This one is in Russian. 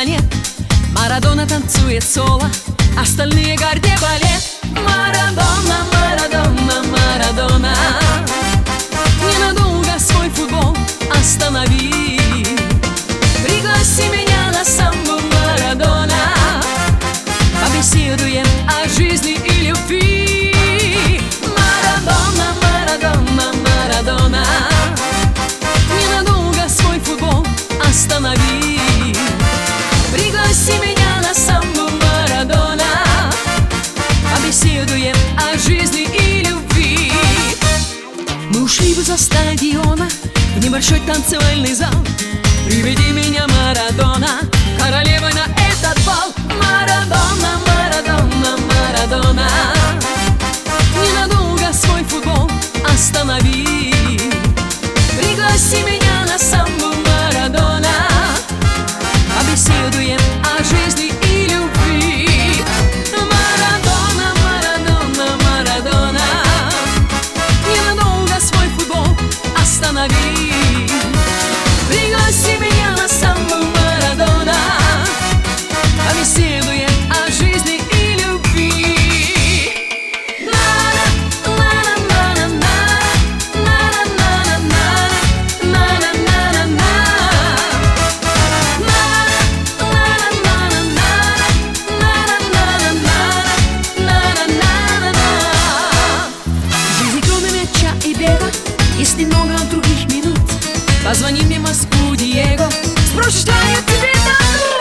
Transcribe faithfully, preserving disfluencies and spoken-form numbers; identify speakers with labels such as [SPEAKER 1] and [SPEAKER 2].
[SPEAKER 1] планет. Марадона танцует соло, остальные гарде балет. Марадона, Марадона, Марадона, ненадолго свой футбол останови. Пригласи меня на самбо, Марадона, побеседуем о жизни и любви. Марадона, Марадона, Марадона, ненадолго свой футбол останови. Пригласи меня на самбо, Марадона, побеседуем о жизни и любви. Мы ушли бы за стадиона в небольшой танцевальный зал. Приведи меня, Марадона, королевой на этот бал. Марадона, Марадона, Марадона, ненадолго свой футбол останови. Пригласи меня на самбо, Марадона, побеседуем о жизни и любви. Марадона, Марадона, Марадона, ненадолго свой футбол останови. Пригласи меня на самбо, Марадона, побеседуем о жизни и любви. Есть немного других минут. Позвони мне в Москву, Диего, спросишь, что я тебе дам.